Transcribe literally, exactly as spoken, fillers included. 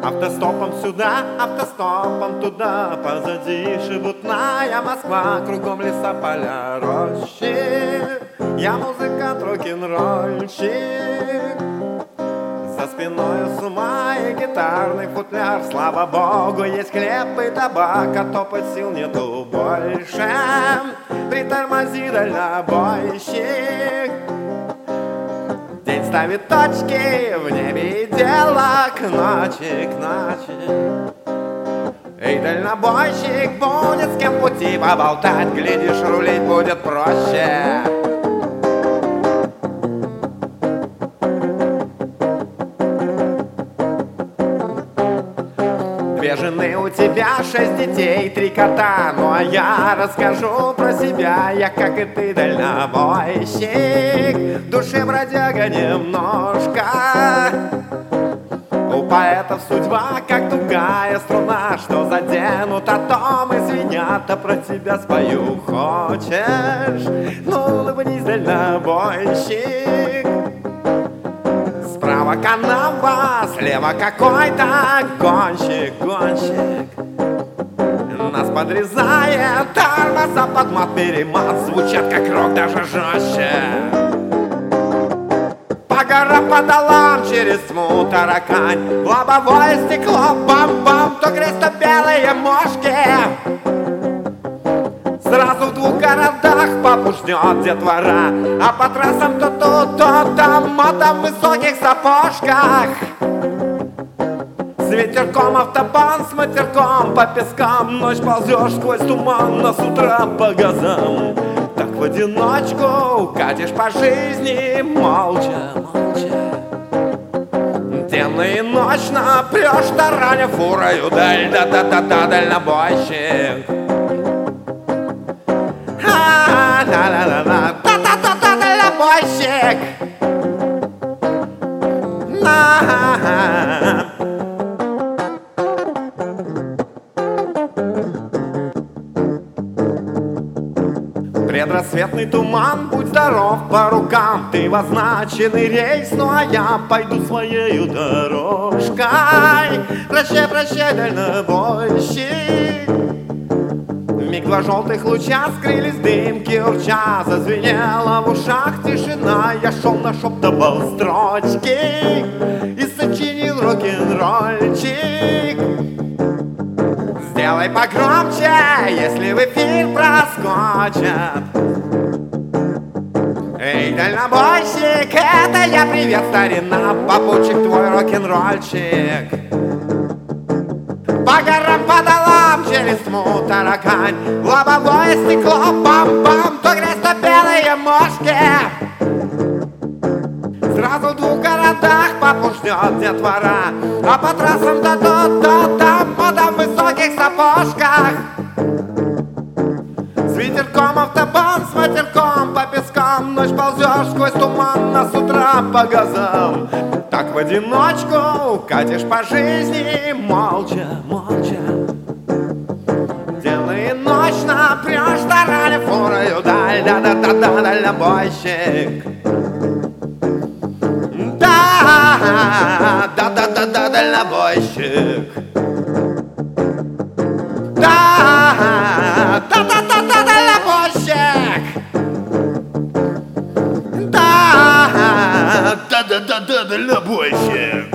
Автостопом сюда, автостопом туда, позади шебутная Москва, кругом леса, поля, рощи. Я музыкант, рок-н-ролльщик, за спиной с ума и гитарный футляр. Слава богу, есть хлеб и табак, а топать сил нету больше. Притормози, дальнобойщик. День ставит точки в небе и дело к ночи, к ночи. Эй, дальнобойщик, будет с кем пути поболтать, глядишь, рулить будет проще. Две жены у тебя, шесть детей, три кота. Ну а я расскажу про себя, я, как и ты, дальнобойщик, в душе бродяга немножко. У поэтов судьба, как тугая струна, что заденут, а том и звенят, а про тебя спою. Хочешь? Ну улыбнись, дальнобойщик. Справа канава, слева какой-то гонщик, гонщик. Нас подрезает тормоза под мат-перемат, звучат как рок, даже жестче. По горам, по долам, через тьму таракань, в лобовое стекло бам-бам, то грязь, то белые мошки. Сразу в двух городах папу ждет детвора, а по трассам то тут, то там, мода в высоких сапожках. С ветерком автобан, с матерком по пескам, ночь ползешь сквозь туман, но с утра по газам. Так в одиночку катишь по жизни, молча, молча. Денно и ночно прешь, тараня фурою даль, да-да-да-да, дальнобойщик. Ла-ла-ла-ла, та-та-та-та, дальнобойщик. Предрассветный туман, будь здоров, по рукам ты в означенный рейс, ну а я пойду своею дорожкой. Прощай, прощай, дальнобойщик. Миг два желтых луча скрылись дымки, урча, зазвенела в ушах тишина. Я шел, нашептывал строчки и сочинил рок-н-ролльчик. Сделай погромче, если в эфир проскочат. Эй, дальнобойщик, это я, привет, старина, попутчик твой рок-н-ролльчик. По горам, по долам, через тьму таракань, в лобовое стекло бам-бам, то грязь, то белые мошки. Сразу в двух городах папу ждет детвора, а по трассам то тут, то там, мода в высоких сапожках. С ветерком автобан, с матерком по пескам, ночь ползешь сквозь туман, а с утра по газам. Так в одиночку катишь по жизни, молча, молча. Денно и ночно прешь, тараня фурою даль, да-да-да-да, дальнобойщик. Да-да-да-да, дальнобойщик. Да-да-да-да, дальнобойщик. Да-да-да-да, дальнобойщик.